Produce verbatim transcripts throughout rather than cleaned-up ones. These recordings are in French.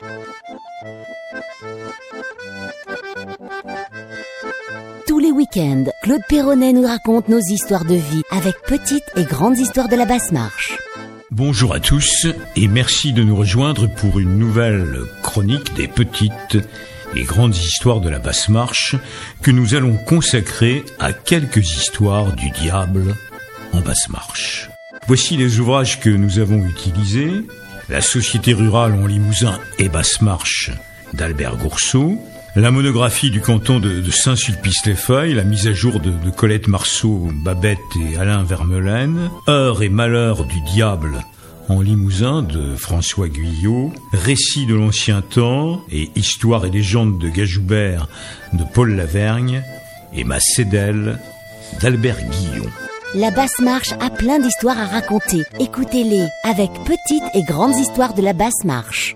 Tous les week-ends, Claude Perronnet nous raconte nos histoires de vie avec petites et grandes histoires de la Basse-Marche. Bonjour à tous et merci de nous rejoindre pour une nouvelle chronique des petites et grandes histoires de la Basse-Marche que nous allons consacrer à quelques histoires du diable en Basse-Marche. Voici les ouvrages que nous avons utilisés. La Société rurale en Limousin et Basse-Marche d'Albert Gourceau, la monographie du canton de, de Saint-Sulpice-les-Feuilles, la mise à jour de, de Colette Marceau, Babette et Alain Vermelaine, Heures et malheurs du diable en Limousin de François Guyot, Récits de l'ancien temps et Histoire et légendes de Gajoubert de Paul Lavergne et Ma Cédelle d'Albert Guillon. La Basse-Marche a plein d'histoires à raconter. Écoutez-les avec petites et grandes histoires de la Basse-Marche.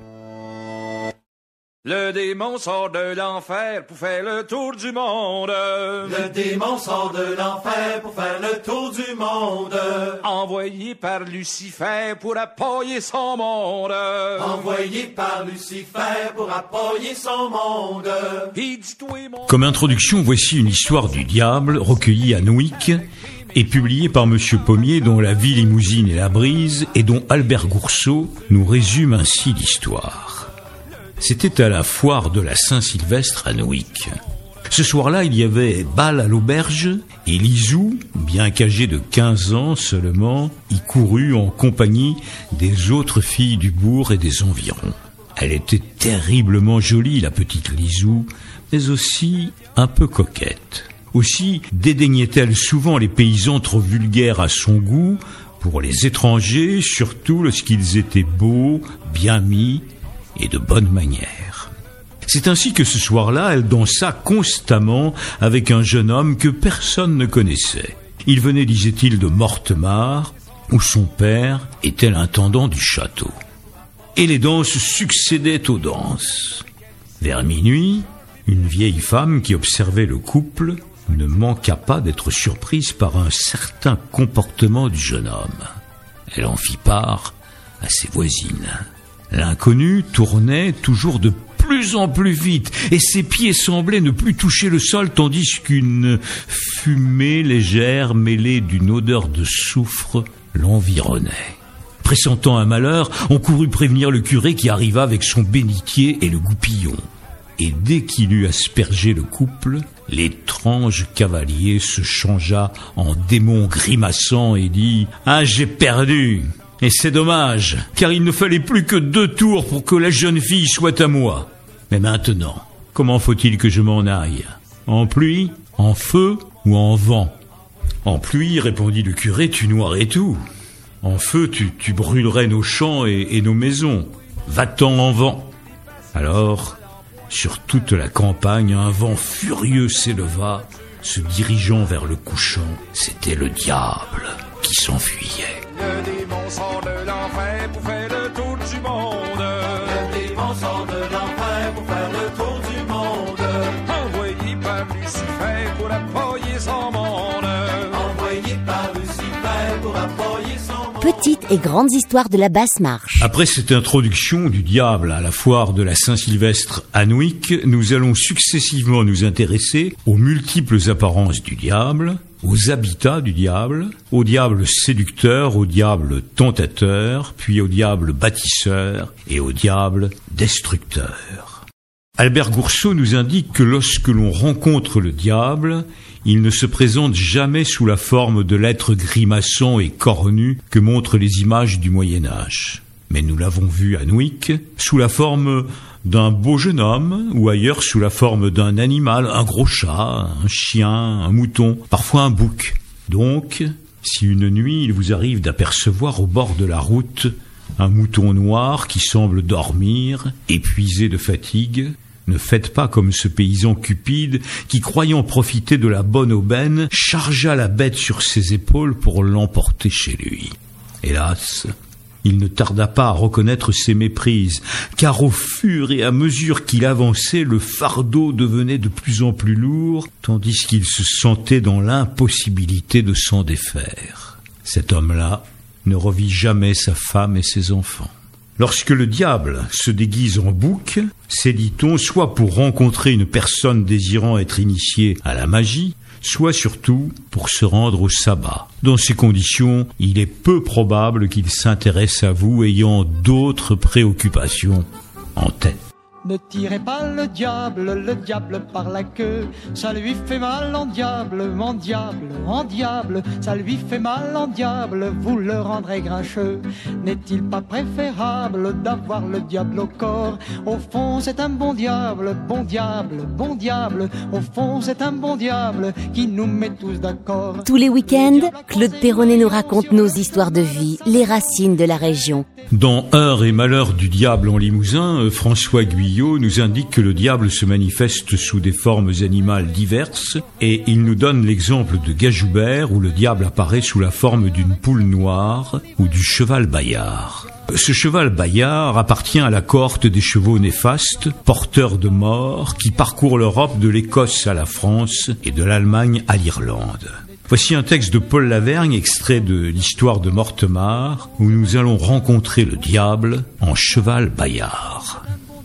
Le démon sort de l'enfer pour faire le tour du monde. Le démon sort de l'enfer pour faire le tour du monde. Envoyé par Lucifer pour appuyer son monde. Envoyé par Lucifer pour appuyer son monde. Il dit toi mon... Comme introduction, voici une histoire du diable recueillie à Nouic et publiée par Monsieur Pommier dans La Vie Limousine et la Brise et dont Albert Gourceau nous résume ainsi l'histoire. C'était à la foire de la Saint-Sylvestre à Nouic. Ce soir-là, il y avait bal à l'auberge et Lisou, bien qu'âgée de quinze ans seulement, y courut en compagnie des autres filles du bourg et des environs. Elle était terriblement jolie, la petite Lisou, mais aussi un peu coquette. Aussi dédaignait-elle souvent les paysans trop vulgaires à son goût pour les étrangers, surtout lorsqu'ils étaient beaux, bien mis et de bonne manière. C'est ainsi que ce soir-là, elle dansa constamment avec un jeune homme que personne ne connaissait. Il venait, disait-il, de Mortemart, où son père était l'intendant du château. Et les danses succédaient aux danses. Vers minuit, une vieille femme qui observait le couple ne manqua pas d'être surprise par un certain comportement du jeune homme. Elle en fit part à ses voisines. L'inconnu tournait toujours de plus en plus vite et ses pieds semblaient ne plus toucher le sol tandis qu'une fumée légère mêlée d'une odeur de soufre l'environnait. Pressentant un malheur, on courut prévenir le curé qui arriva avec son bénitier et le goupillon. Et dès qu'il eut aspergé le couple, l'étrange cavalier se changea en démon grimaçant et dit « Ah, j'ai perdu !» Et c'est dommage, car il ne fallait plus que deux tours pour que la jeune fille soit à moi. Mais maintenant, comment faut-il que je m'en aille? En pluie, en feu ou en vent? En pluie, répondit le curé, tu noirais tout. En feu, tu, tu brûlerais nos champs et, et nos maisons. Va-t'en en vent. Alors, sur toute la campagne, un vent furieux s'éleva, se dirigeant vers le couchant. C'était le diable qui s'enfuyait. Le démon sort de l'enfer pour faire le tour du monde. Le démon sort de l'enfer pour faire le tour du monde. Envoyé par Lucifer pour appuyer son monde. Envoyé par Lucifer pour appuyer son monde. Petites et grandes histoires de la Basse-Marche. Après cette introduction du diable à la foire de la Saint-Sylvestre à Nouic, nous allons successivement nous intéresser aux multiples apparences du diable, aux habitats du diable, au diable séducteur, au diable tentateur, puis au diable bâtisseur et au diable destructeur. Albert Gourceau nous indique que lorsque l'on rencontre le diable, il ne se présente jamais sous la forme de l'être grimaçant et cornu que montrent les images du Moyen-Âge. Mais nous l'avons vu à Nouic, sous la forme d'un beau jeune homme, ou ailleurs sous la forme d'un animal, un gros chat, un chien, un mouton, parfois un bouc. Donc, si une nuit il vous arrive d'apercevoir au bord de la route un mouton noir qui semble dormir, épuisé de fatigue, ne faites pas comme ce paysan cupide qui, croyant profiter de la bonne aubaine, chargea la bête sur ses épaules pour l'emporter chez lui. Hélas, il ne tarda pas à reconnaître ses méprises, car au fur et à mesure qu'il avançait, le fardeau devenait de plus en plus lourd, tandis qu'il se sentait dans l'impossibilité de s'en défaire. Cet homme-là ne revit jamais sa femme et ses enfants. Lorsque le diable se déguise en bouc, c'est, dit-on, soit pour rencontrer une personne désirant être initiée à la magie, soit surtout pour se rendre au sabbat. Dans ces conditions, il est peu probable qu'il s'intéresse à vous ayant d'autres préoccupations en tête. Ne tirez pas le diable, le diable par la queue, ça lui fait mal en diable, en diable, en diable, ça lui fait mal en diable, vous le rendrez grincheux. N'est-il pas préférable d'avoir le diable au corps? Au fond c'est un bon diable, bon diable, bon diable, au fond c'est un bon diable qui nous met tous d'accord. Tous les week-ends, Claude Perronnet nous raconte nos histoires de vie, les racines de la région. Dans Heures et malheurs du diable en Limousin, François Guyot nous indique que le diable se manifeste sous des formes animales diverses et il nous donne l'exemple de Gajoubert où le diable apparaît sous la forme d'une poule noire ou du cheval Bayard. Ce cheval Bayard appartient à la cohorte des chevaux néfastes, porteurs de mort, qui parcourent l'Europe de l'Écosse à la France et de l'Allemagne à l'Irlande. Voici un texte de Paul Lavergne, extrait de l'histoire de Mortemart, où nous allons rencontrer le diable en cheval Bayard.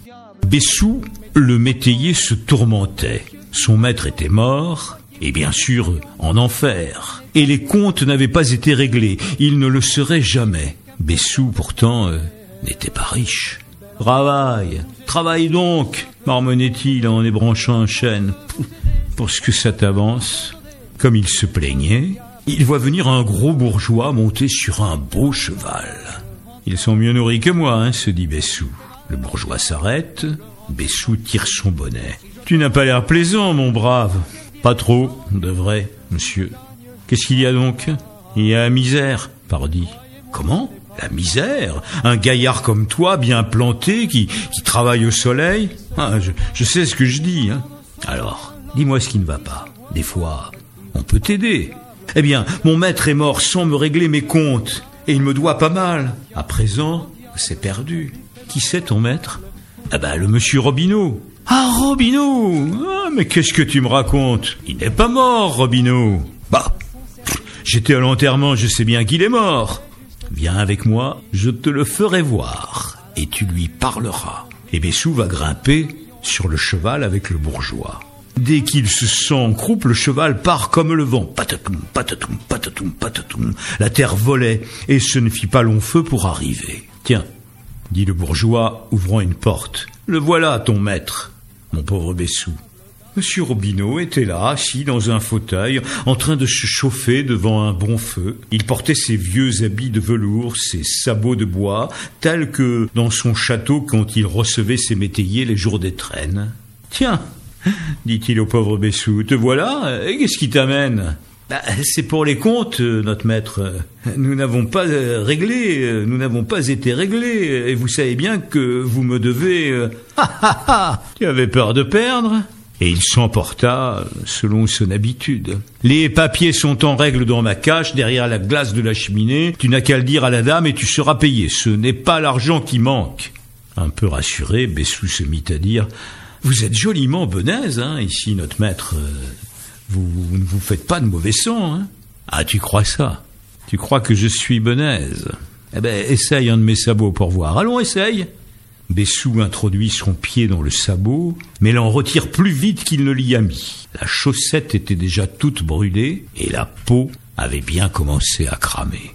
Bessou, le métayer, se tourmentait. Son maître était mort, et bien sûr en enfer. Et les comptes n'avaient pas été réglés, ils ne le seraient jamais. Bessou, pourtant, euh, n'était pas riche. « Travaille, travaille donc !» marmonnait-il en ébranchant un chêne. « Pour ce que ça t'avance !» Comme il se plaignait, il voit venir un gros bourgeois monté sur un beau cheval. « Ils sont mieux nourris que moi, hein, se dit Bessou. » Le bourgeois s'arrête, Bessou tire son bonnet. « Tu n'as pas l'air plaisant, mon brave. »« Pas trop, de vrai, monsieur. »« Qu'est-ce qu'il y a donc ?»« Il y a la misère, pardi. »« Comment ? La misère ? Un gaillard comme toi, bien planté, qui, qui travaille au soleil ? Ah, je, je sais ce que je dis, hein. Alors, dis-moi ce qui ne va pas. Des fois... on peut t'aider. Eh bien, mon maître est mort sans me régler mes comptes, et il me doit pas mal. À présent, c'est perdu. Qui c'est ton maître ? Ah ben, le monsieur Robineau. Ah, Robineau ! Ah, mais qu'est-ce que tu me racontes ? Il n'est pas mort, Robineau. Bah, j'étais à l'enterrement, je sais bien qu'il est mort. Viens avec moi, je te le ferai voir, et tu lui parleras. Et Bessou va grimper sur le cheval avec le bourgeois. Dès qu'il se sent en croupe, le cheval part comme le vent. Patatoum, patatoum, patatoum, patatoum. La terre volait, et ce ne fit pas long feu pour arriver. « Tiens, » dit le bourgeois, ouvrant une porte. « Le voilà, ton maître, mon pauvre Bessou. » Monsieur Robineau était là, assis dans un fauteuil, en train de se chauffer devant un bon feu. Il portait ses vieux habits de velours, ses sabots de bois, tels que dans son château quand il recevait ses métayers les jours des traînes. « Tiens !» dit-il au pauvre Bessou, « te voilà, et qu'est-ce qui t'amène ?»« Bah, c'est pour les comptes, notre maître. Nous n'avons pas réglé, nous n'avons pas été réglés, et vous savez bien que vous me devez... Ah ah ah ! Tu avais peur de perdre ?» Et il s'emporta selon son habitude. « Les papiers sont en règle dans ma cache, derrière la glace de la cheminée. Tu n'as qu'à le dire à la dame et tu seras payé. Ce n'est pas l'argent qui manque. » Un peu rassuré, Bessou se mit à dire... Vous êtes joliment benaise, hein, ici, notre maître. Vous, vous ne vous faites pas de mauvais sang, hein. Ah, tu crois ça? Tu crois que je suis benaise? Eh ben, essaye un de mes sabots pour voir. Allons, essaye. Bessou introduit son pied dans le sabot, mais l'en retire plus vite qu'il ne l'y a mis. La chaussette était déjà toute brûlée, et la peau avait bien commencé à cramer.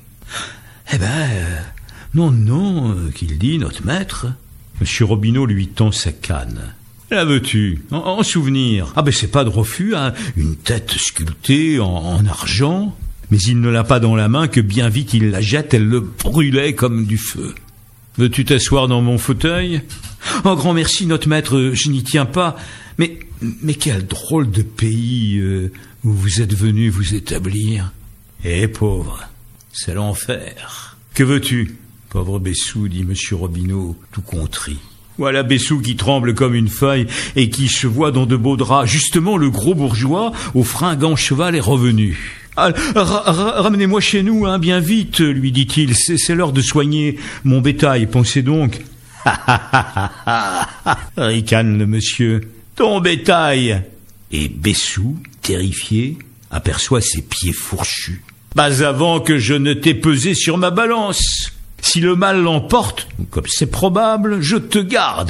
Eh ben, euh, non, non, euh, qu'il dit, notre maître. Monsieur Robineau lui tend sa canne. La veux-tu, en, en souvenir? Ah ben c'est pas de refus, hein, une tête sculptée en, en argent, mais il ne l'a pas dans la main que bien vite il la jette, elle le brûlait comme du feu. Veux-tu t'asseoir dans mon fauteuil? Oh, grand merci, notre maître, je n'y tiens pas, mais, mais quel drôle de pays euh, où vous êtes venu vous établir. Eh pauvre, c'est l'enfer. Que veux-tu? Pauvre Bessou, dit monsieur Robineau, tout contrit. Voilà Bessou qui tremble comme une feuille et qui se voit dans de beaux draps. Justement, le gros bourgeois, au fringant cheval, est revenu. Ah, ra- ra- ramenez-moi chez nous, hein, bien vite, lui dit-il. C'est, c'est l'heure de soigner mon bétail, pensez donc. Ha ha ha ha ha, ricane le monsieur. Ton bétail. Et Bessou, terrifié, aperçoit ses pieds fourchus. Pas avant que je ne t'ai pesé sur ma balance. Si le mal l'emporte, comme c'est probable, je te garde.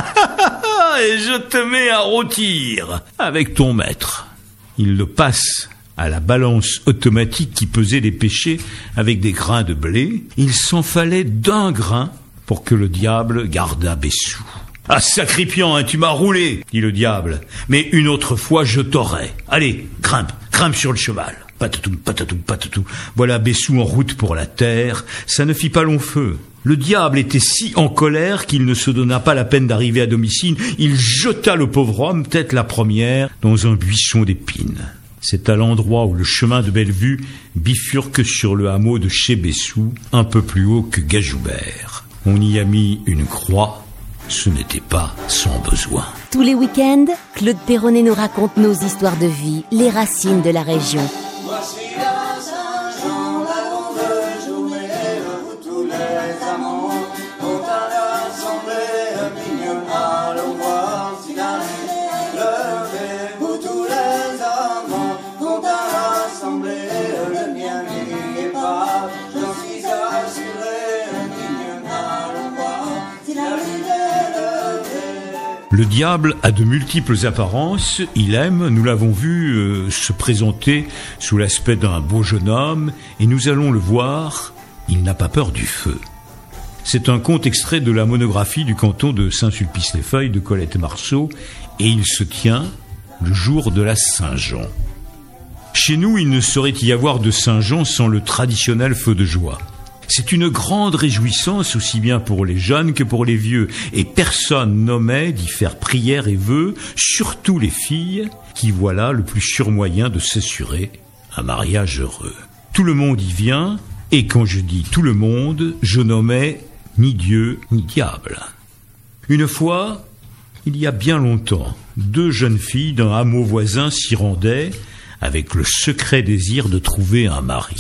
Et je te mets à rôtir avec ton maître. Il le passe à la balance automatique qui pesait les péchés avec des grains de blé. Il s'en fallait d'un grain pour que le diable gardât Bessou. « Ah, sacripiant, hein, tu m'as roulé, dit le diable, mais une autre fois je t'aurai. Allez, grimpe, grimpe sur le cheval. » Patatoum, patatoum, patatoum. Voilà Bessou en route pour la terre. Ça ne fit pas long feu. Le diable était si en colère qu'il ne se donna pas la peine d'arriver à domicile. Il jeta le pauvre homme, tête la première, dans un buisson d'épines. C'est à l'endroit où le chemin de Bellevue bifurque sur le hameau de chez Bessou, un peu plus haut que Gajoubert. On y a mis une croix. Ce n'était pas sans besoin. Tous les week-ends, Claude Perronnet nous raconte nos histoires de vie, les racines de la région. Voici la Saint-Jean, la longue journée où tous les amants vont à l'assemblée, mignonnement, allons voir si la nuit levée, où tous les amants vont à l'assemblée, le mien n'y est pas, j'en suis assuré, mignonnement, allons voir si la nuit levée. Le diable a de multiples apparences. Il aime, nous l'avons vu, euh, se présenter sous l'aspect d'un beau jeune homme, et nous allons le voir, il n'a pas peur du feu. C'est un conte extrait de la monographie du canton de Saint-Sulpice-les-Feuilles de Colette Marceau, et il se tient le jour de la Saint-Jean. Chez nous, il ne saurait y avoir de Saint-Jean sans le traditionnel feu de joie. C'est une grande réjouissance aussi bien pour les jeunes que pour les vieux, et personne n'omet d'y faire prière et vœux, surtout les filles, qui voient là le plus sûr moyen de s'assurer un mariage heureux. Tout le monde y vient, et quand je dis tout le monde, je nommais ni Dieu ni diable. Une fois, il y a bien longtemps, deux jeunes filles d'un hameau voisin s'y rendaient avec le secret désir de trouver un mari.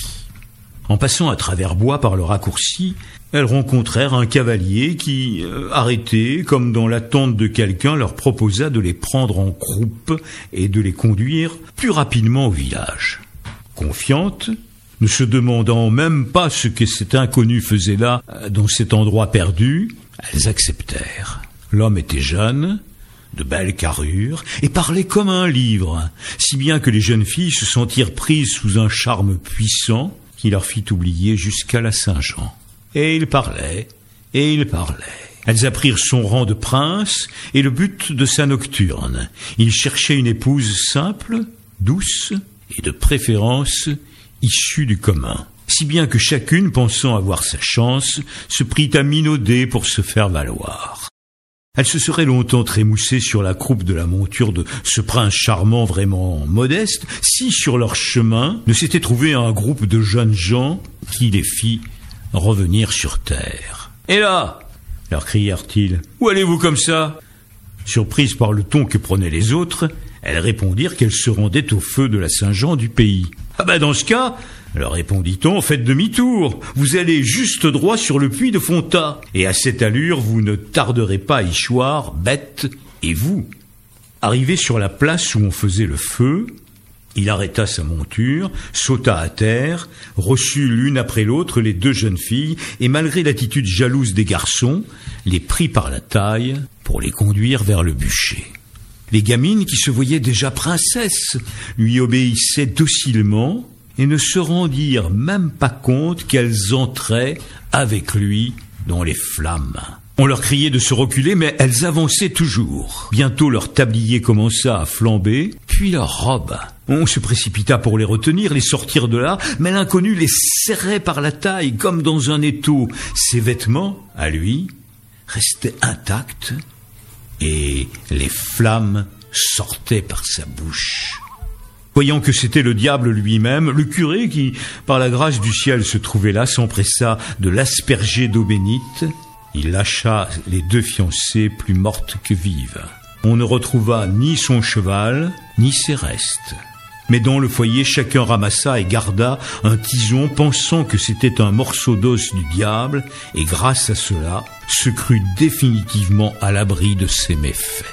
En passant à travers bois par le raccourci, elles rencontrèrent un cavalier qui, euh, arrêté, comme dans l'attente de quelqu'un, leur proposa de les prendre en croupe et de les conduire plus rapidement au village. Confiantes, ne se demandant même pas ce que cet inconnu faisait là, dans cet endroit perdu, elles acceptèrent. L'homme était jeune, de belle carrure, et parlait comme un livre, si bien que les jeunes filles se sentirent prises sous un charme puissant, qui leur fit oublier jusqu'à la Saint-Jean. Et il parlait, et il parlait. Elles apprirent son rang de prince et le but de sa nocturne. Il cherchait une épouse simple, douce et de préférence issue du commun. Si bien que chacune, pensant avoir sa chance, se prit à minauder pour se faire valoir. Elle se serait longtemps trémoussée sur la croupe de la monture de ce prince charmant vraiment modeste, si sur leur chemin ne s'était trouvé un groupe de jeunes gens qui les fit revenir sur terre. « Et là !» leur crièrent-ils. « Où allez-vous comme ça ?» Surprises par le ton que prenaient les autres, elles répondirent qu'elles se rendaient au feu de la Saint-Jean du pays. « Ah ben dans ce cas, leur répondit-on, faites demi-tour, vous allez juste droit sur le puits de Fonta, et à cette allure, vous ne tarderez pas à y choir, bête, et vous. » Arrivé sur la place où on faisait le feu, il arrêta sa monture, sauta à terre, reçut l'une après l'autre les deux jeunes filles, et malgré l'attitude jalouse des garçons, les prit par la taille pour les conduire vers le bûcher. Les gamines, qui se voyaient déjà princesses, lui obéissaient docilement, et ne se rendirent même pas compte qu'elles entraient avec lui dans les flammes. On leur criait de se reculer, mais elles avançaient toujours. Bientôt leur tablier commença à flamber, puis leur robe. On se précipita pour les retenir, les sortir de là, mais l'inconnu les serrait par la taille comme dans un étau. Ses vêtements, à lui, restaient intacts, et les flammes sortaient par sa bouche. Voyant que c'était le diable lui-même, le curé, qui, par la grâce du ciel, se trouvait là, s'empressa de l'asperger d'eau bénite. Il lâcha les deux fiancées plus mortes que vives. On ne retrouva ni son cheval, ni ses restes. Mais dans le foyer, chacun ramassa et garda un tison, pensant que c'était un morceau d'os du diable, et grâce à cela, se crut définitivement à l'abri de ses méfaits.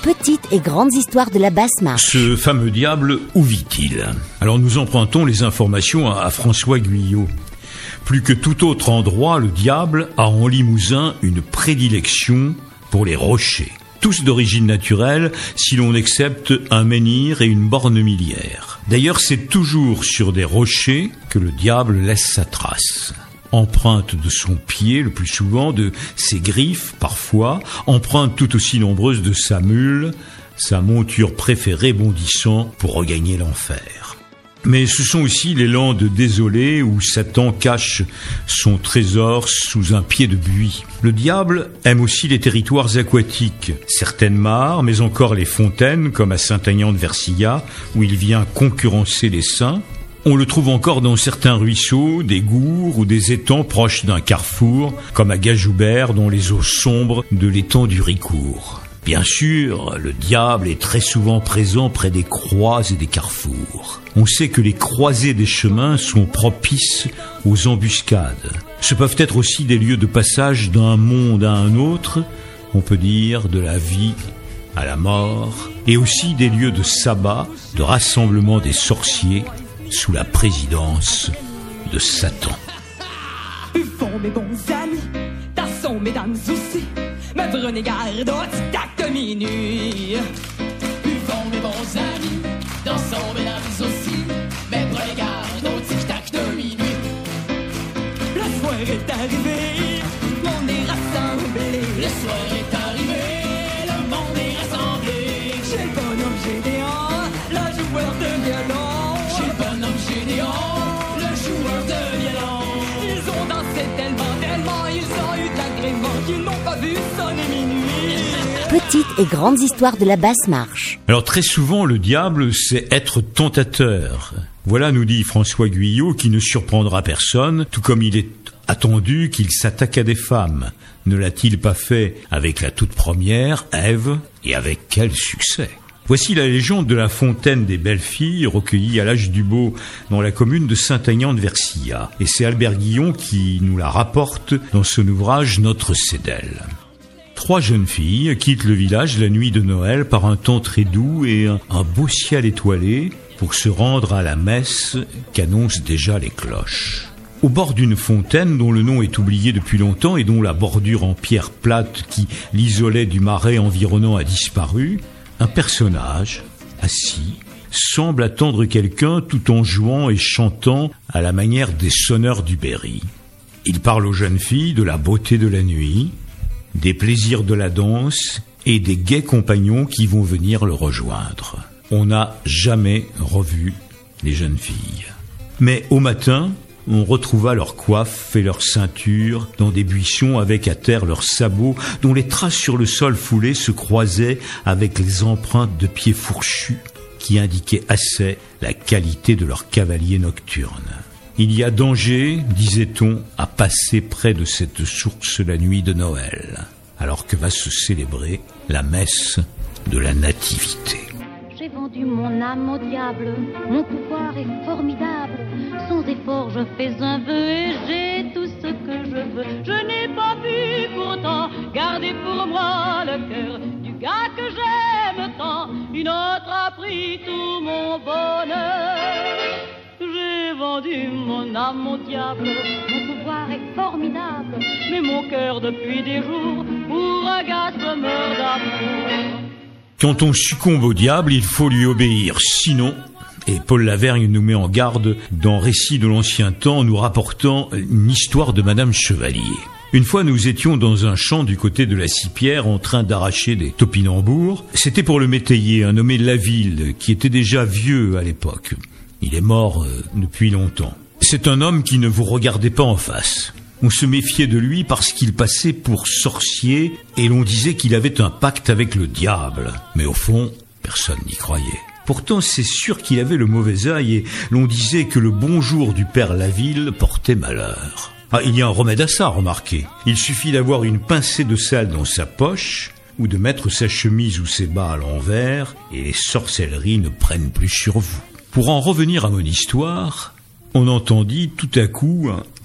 Petites et grandes histoires de la Basse-Marche. Ce fameux diable, où vit-il? Alors nous empruntons les informations à, à François Guyot. Plus que tout autre endroit, le diable a en Limousin une prédilection pour les rochers. Tous d'origine naturelle, si l'on accepte un menhir et une borne miliaire. D'ailleurs, c'est toujours sur des rochers que le diable laisse sa trace. Empreinte de son pied, le plus souvent, de ses griffes, parfois, empreinte tout aussi nombreuse de sa mule, sa monture préférée bondissant pour regagner l'enfer. Mais ce sont aussi les landes désolées où Satan cache son trésor sous un pied de buis. Le diable aime aussi les territoires aquatiques, certaines mares, mais encore les fontaines, comme à Saint-Aignan-de-Versilla, où il vient concurrencer les saints. On le trouve encore dans certains ruisseaux, des gours ou des étangs proches d'un carrefour, comme à Gajoubert, dans les eaux sombres de l'étang du Ricourt. Bien sûr, le diable est très souvent présent près des croix et des carrefours. On sait que les croisées des chemins sont propices aux embuscades. Ce peuvent être aussi des lieux de passage d'un monde à un autre, on peut dire de la vie à la mort, et aussi des lieux de sabbat, de rassemblement des sorciers, sous la présidence de Satan. Buvons mes bons amis, dansons mesdames aussi, me prenez garde au tic-tac de minuit. Buvons mes bons amis, dansons mesdames aussi, me prenez garde au tic-tac de minuit. Le soir est arrivé, on est rassemblés. Le soir est arrivé, le monde est rassemblé. Chez le bonhomme Gédéon, le joueur de violon. Le joueur de violon. Ils ont dansé tellement, tellement, ils ont eu de l'agrément qu'ils n'ont pas vu sonner minuit. Petites et grandes histoires de la Basse-Marche. Alors très souvent, le diable, c'est être tentateur. Voilà, nous dit François Guyot, qui ne surprendra personne, tout comme il est attendu qu'il s'attaque à des femmes. Ne l'a-t-il pas fait avec la toute première, Ève, et avec quel succès? Voici la légende de la fontaine des belles filles, recueillie à l'âge du Beau dans la commune de Saint-Aignan-de-Versilla. Et c'est Albert Guillon qui nous la rapporte dans son ouvrage Notre Cédelle. Trois jeunes filles quittent le village la nuit de Noël par un temps très doux et un, un beau ciel étoilé pour se rendre à la messe qu'annoncent déjà les cloches. Au bord d'une fontaine dont le nom est oublié depuis longtemps et dont la bordure en pierre plate qui l'isolait du marais environnant a disparu, un personnage, assis, semble attendre quelqu'un tout en jouant et chantant à la manière des sonneurs du Berry. Il parle aux jeunes filles de la beauté de la nuit, des plaisirs de la danse et des gais compagnons qui vont venir le rejoindre. On n'a jamais revu les jeunes filles. Mais au matin, on retrouva leurs coiffes et leurs ceintures dans des buissons avec à terre leurs sabots dont les traces sur le sol foulé se croisaient avec les empreintes de pieds fourchus qui indiquaient assez la qualité de leurs cavaliers nocturnes. Il y a danger, disait-on, à passer près de cette source la nuit de Noël, alors que va se célébrer la messe de la Nativité. J'ai vendu mon âme au diable, mon pouvoir est formidable. Sans effort je fais un vœu et j'ai tout ce que je veux. Je n'ai pas pu pourtant garder pour moi le cœur du gars que j'aime tant. Une autre a pris tout mon bonheur. J'ai vendu mon âme au diable, mon pouvoir est formidable. Mais mon cœur depuis des jours pour un gars se meurt d'amour. Quand on succombe au diable, il faut lui obéir, sinon, et Paul Lavergne nous met en garde dans Récits de l'Ancien Temps, nous rapportant une histoire de Madame Chevalier. Une fois, nous étions dans un champ du côté de la Cipierre en train d'arracher des topinambours. C'était pour le métayer, un nommé Laville, qui était déjà vieux à l'époque. Il est mort euh, depuis longtemps. C'est un homme qui ne vous regardait pas en face. On se méfiait de lui parce qu'il passait pour sorcier et l'on disait qu'il avait un pacte avec le diable. Mais au fond, personne n'y croyait. Pourtant, c'est sûr qu'il avait le mauvais œil et l'on disait que le bonjour du père Laville portait malheur. Ah, il y a un remède à ça, remarquez. Il suffit d'avoir une pincée de sel dans sa poche ou de mettre sa chemise ou ses bas à l'envers et les sorcelleries ne prennent plus sur vous. Pour en revenir à mon histoire, on entendit tout à coup un,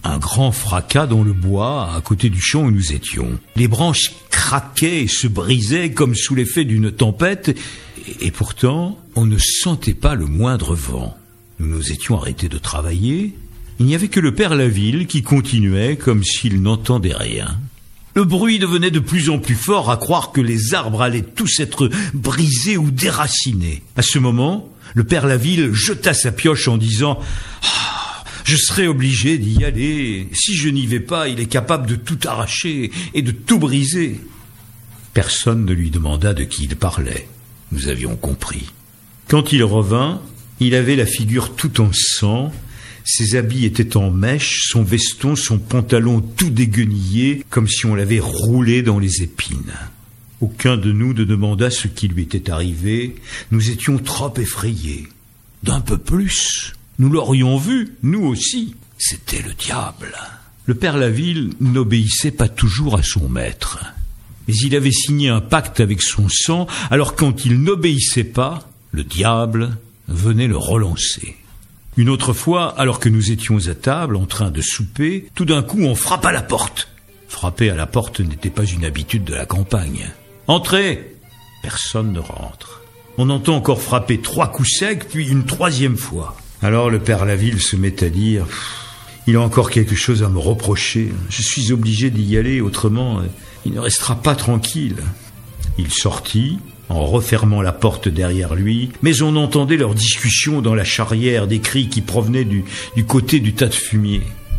un grand fracas dans le bois à côté du champ où nous étions. Les branches craquaient et se brisaient comme sous l'effet d'une tempête, et pourtant on ne sentait pas le moindre vent. Nous nous étions arrêtés de travailler. Il n'y avait que le père Laville qui continuait comme s'il n'entendait rien. Le bruit devenait de plus en plus fort, à croire que les arbres allaient tous être brisés ou déracinés. À ce moment, le père Laville jeta sa pioche en disant ah, « Je serai obligé d'y aller. Si je n'y vais pas, il est capable de tout arracher et de tout briser. » Personne ne lui demanda de qui il parlait. Nous avions compris. Quand il revint, il avait la figure tout en sang. Ses habits étaient en mèche, son veston, son pantalon tout déguenillé, comme si on l'avait roulé dans les épines. Aucun de nous ne demanda ce qui lui était arrivé. Nous étions trop effrayés. D'un peu plus, nous l'aurions vu, nous aussi. C'était le diable. Le père Laville n'obéissait pas toujours à son maître. Mais il avait signé un pacte avec son sang, alors quand il n'obéissait pas, le diable venait le relancer. Une autre fois, alors que nous étions à table, en train de souper, tout d'un coup on frappa à la porte. Frapper à la porte n'était pas une habitude de la campagne. « Entrez !» Personne ne rentre. On entend encore frapper trois coups secs, puis une troisième fois. Alors le père Laville se met à dire « Il a encore quelque chose à me reprocher. Je suis obligé d'y aller, autrement il ne restera pas tranquille. » Il sortit, en refermant la porte derrière lui, mais on entendait leur discussion dans la charrière, des cris qui provenaient du, du côté du tas de fumier.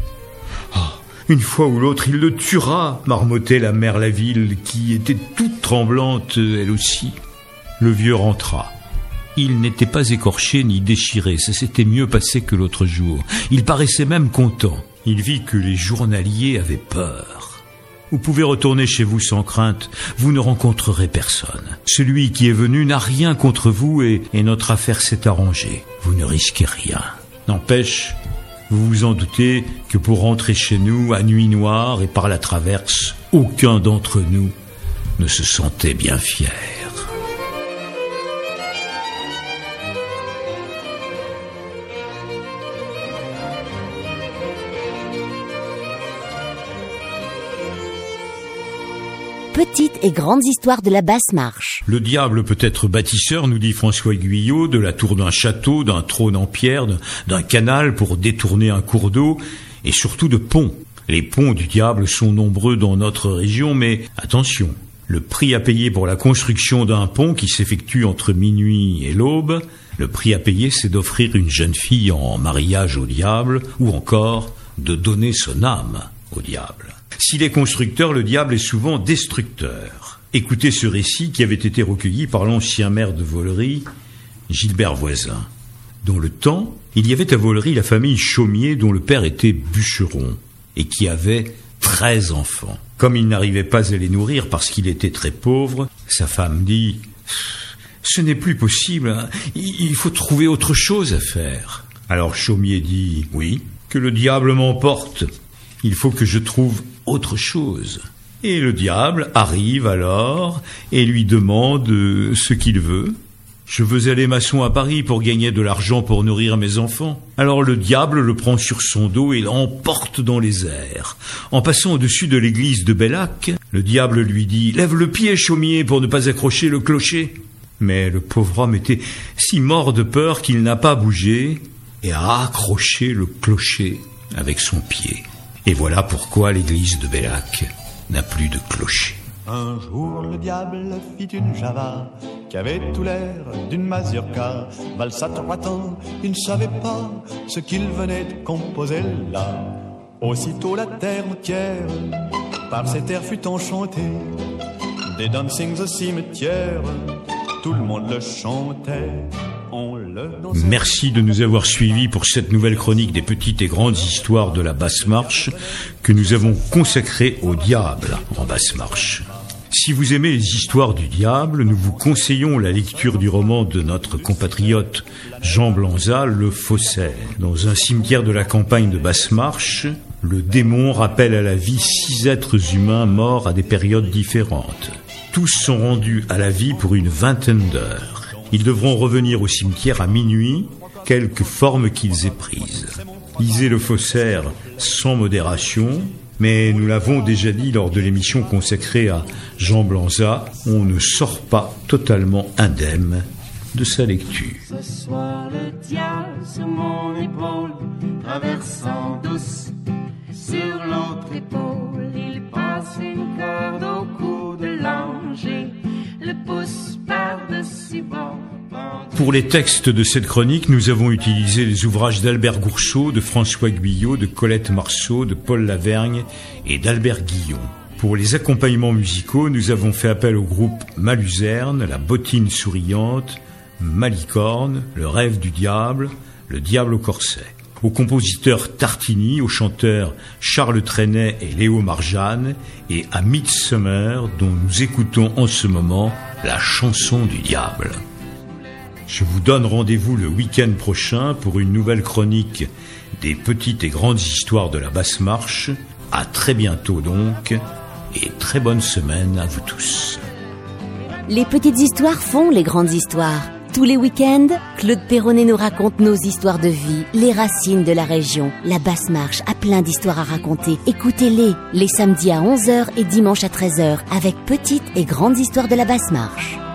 « Ah, une fois ou l'autre, il le tuera !» marmottait la mère Laville, qui était toute tremblante, elle aussi. Le vieux rentra. Il n'était pas écorché ni déchiré, ça s'était mieux passé que l'autre jour. Il paraissait même content. Il vit que les journaliers avaient peur. Vous pouvez retourner chez vous sans crainte, vous ne rencontrerez personne. Celui qui est venu n'a rien contre vous et, et notre affaire s'est arrangée. Vous ne risquez rien. N'empêche, vous vous en doutez que pour rentrer chez nous à nuit noire et par la traverse, aucun d'entre nous ne se sentait bien fier. Petites et grandes histoires de la basse marche. Le diable peut être bâtisseur, nous dit François Guyot, de la tour d'un château, d'un trône en pierre, d'un canal pour détourner un cours d'eau, et surtout de ponts. Les ponts du diable sont nombreux dans notre région, mais attention, le prix à payer pour la construction d'un pont qui s'effectue entre minuit et l'aube, le prix à payer, c'est d'offrir une jeune fille en mariage au diable, ou encore de donner son âme au diable. S'il est constructeur, le diable est souvent destructeur. Écoutez ce récit qui avait été recueilli par l'ancien maire de Volery, Gilbert Voisin. Dans le temps, il y avait à Volery la famille Chaumier dont le père était bûcheron et qui avait treize enfants. Comme il n'arrivait pas à les nourrir parce qu'il était très pauvre, sa femme dit « Ce n'est plus possible, hein. Il faut trouver autre chose à faire. » Alors Chaumier dit « Oui, que le diable m'emporte. Il faut que je trouve autre chose. » Et le diable arrive alors et lui demande ce qu'il veut. « Je veux aller maçon à Paris pour gagner de l'argent pour nourrir mes enfants. » Alors le diable le prend sur son dos et l'emporte dans les airs. En passant au-dessus de l'église de Bellac, le diable lui dit « Lève le pied, Chaumier, pour ne pas accrocher le clocher. » Mais le pauvre homme était si mort de peur qu'il n'a pas bougé et a accroché le clocher avec son pied. Et voilà pourquoi l'église de Bellac n'a plus de clocher. Un jour le diable fit une java qui avait tout l'air d'une mazurka. Valsa trois temps, il ne savait pas ce qu'il venait de composer là. Aussitôt la terre entière par cet air fut enchantée. Des dancings au cimetière, tout le monde le chantait. Merci de nous avoir suivis pour cette nouvelle chronique des petites et grandes histoires de la basse marche que nous avons consacrée au diable en basse marche. Si vous aimez les histoires du diable, nous vous conseillons la lecture du roman de notre compatriote Jean Blanza, Le Faussaire. Dans un cimetière de la campagne de basse marche, le démon rappelle à la vie six êtres humains morts à des périodes différentes. Tous sont rendus à la vie pour une vingtaine d'heures. Ils devront revenir au cimetière à minuit, quelque forme qu'ils aient prise. Lisez le faussaire sans modération, mais nous l'avons déjà dit lors de l'émission consacrée à Jean Blanza, on ne sort pas totalement indemne de sa lecture. Ce soir le diable sur mon épaule, traversant douce sur l'autre épaule, il passe une corde au cou de l'ange et le pousse par-dessus bord. Pour les textes de cette chronique, nous avons utilisé les ouvrages d'Albert Gourceau, de François Guyot, de Colette Marceau, de Paul Lavergne et d'Albert Guillon. Pour les accompagnements musicaux, nous avons fait appel au groupe Maluzerne, La Bottine Souriante, Malicorne, Le Rêve du Diable, Le Diable au Corset. Au compositeur Tartini, aux chanteurs Charles Trenet et Léo Marjane, et à Midsummer, dont nous écoutons en ce moment la chanson du diable. Je vous donne rendez-vous le week-end prochain pour une nouvelle chronique des petites et grandes histoires de la basse marche. À très bientôt donc, et très bonne semaine à vous tous. Les petites histoires font les grandes histoires. Tous les week-ends, Claude Perronnet nous raconte nos histoires de vie, les racines de la région. La basse marche a plein d'histoires à raconter. Écoutez-les, les samedis à onze heures et dimanche à treize heures, avec petites et grandes histoires de la basse marche.